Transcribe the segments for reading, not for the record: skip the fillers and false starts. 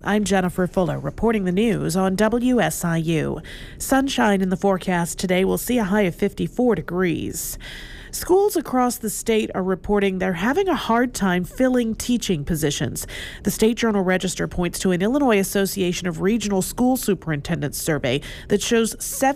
I'm Jennifer Fuller, reporting the news on WSIU. Sunshine in the forecast today. We'll see a high of 54 degrees. Schools across the state are reporting they're having a hard time filling teaching positions. The State Journal Register points to an Illinois Association of Regional School Superintendents survey that shows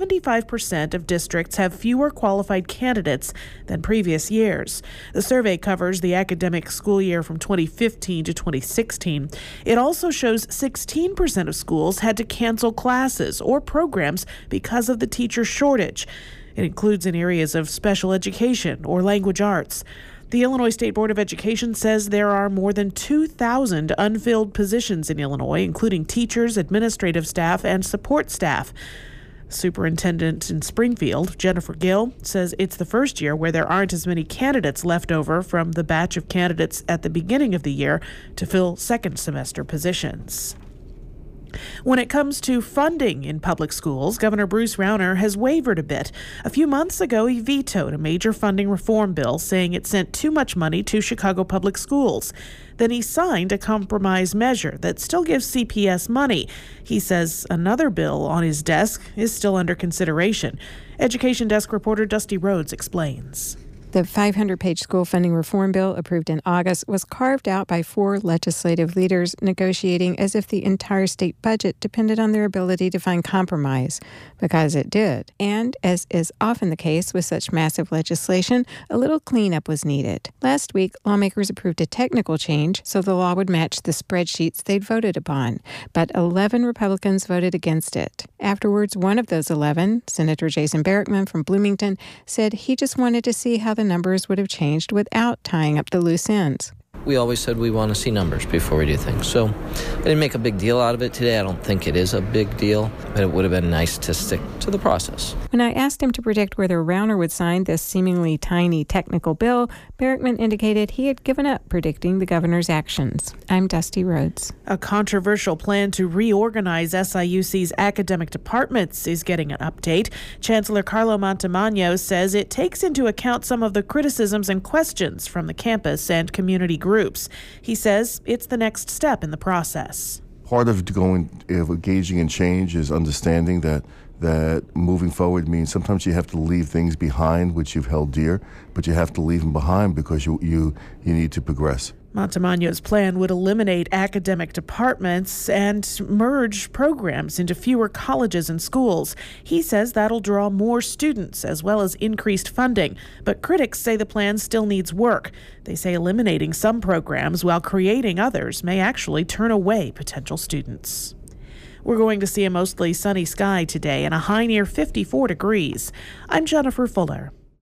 75% of districts have fewer qualified candidates than previous years. The survey covers the academic school year from 2015 to 2016. It also shows 16% of schools had to cancel classes or programs because of the teacher shortage. It includes in areas of special education or language arts. The Illinois State Board of Education says there are more than 2,000 unfilled positions in Illinois, including teachers, administrative staff, and support staff. Superintendent in Springfield, Jennifer Gill, says it's the first year where there aren't as many candidates left over from the batch of candidates at the beginning of the year to fill second semester positions. When it comes to funding in public schools, Governor Bruce Rauner has wavered a bit. A few months ago, he vetoed a major funding reform bill, saying it sent too much money to Chicago public schools. Then he signed a compromise measure that still gives CPS money. He says another bill on his desk is still under consideration. Education Desk reporter Dusty Rhodes explains. The 500-page school funding reform bill approved in August was carved out by 4 legislative leaders negotiating as if the entire state budget depended on their ability to find compromise, because it did. And, as is often the case with such massive legislation, a little cleanup was needed. Last week, lawmakers approved a technical change so the law would match the spreadsheets they'd voted upon, but 11 Republicans voted against it. Afterwards, one of those 11, Senator Jason Barrickman from Bloomington, said he just wanted to see how the numbers would have changed without tying up the loose ends. We always said we want to see numbers before we do things. So I didn't make a big deal out of it today. I don't think it is a big deal, but it would have been nice to stick to the process. When I asked him to predict whether Rauner would sign this seemingly tiny technical bill, Barrickman indicated he had given up predicting the governor's actions. I'm Dusty Rhodes. A controversial plan to reorganize SIUC's academic departments is getting an update. Chancellor Carlo Montemagno says it takes into account some of the criticisms and questions from the campus and community groups. He says it's the next step in the process. Part of engaging in change is understanding that moving forward means sometimes you have to leave things behind which you've held dear, but you have to leave them behind because you need to progress. Montemagno's plan would eliminate academic departments and merge programs into fewer colleges and schools. He says that'll draw more students as well as increased funding. But critics say the plan still needs work. They say eliminating some programs while creating others may actually turn away potential students. We're going to see a mostly sunny sky today and a high near 54 degrees. I'm Jennifer Fuller.